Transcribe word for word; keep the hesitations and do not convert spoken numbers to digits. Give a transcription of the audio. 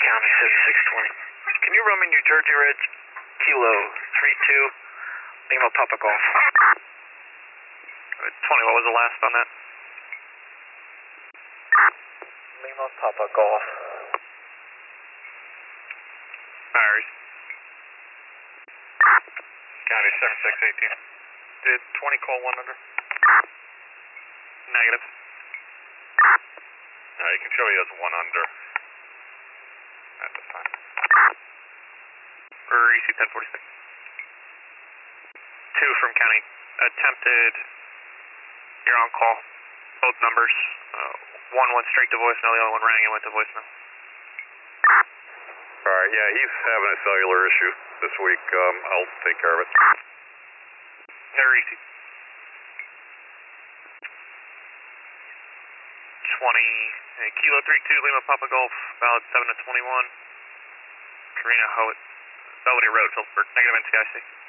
County seventy-six twenty. Can you run me New Jersey Ridge? Kilo three two, Lima Papa Golf. twenty, what was the last on that? Lima Papa Golf. Iris. County seventy-six eighteen. Did twenty call one under? Negative. No, you can show he has one under at this time. Or E C ten forty-six. Two from county. Attempted, you're on call. Both numbers. Uh, one went straight to voicemail, the other one rang and went to voicemail. Alright, yeah, he's having a cellular issue this week. Um, I'll take care of it. They're easy. twenty, uh, Kilo three two, Lima Papa Golf, valid seven to twenty-one. Karina Howitt, Belvedere Road, Phillipsburg, negative N C I C.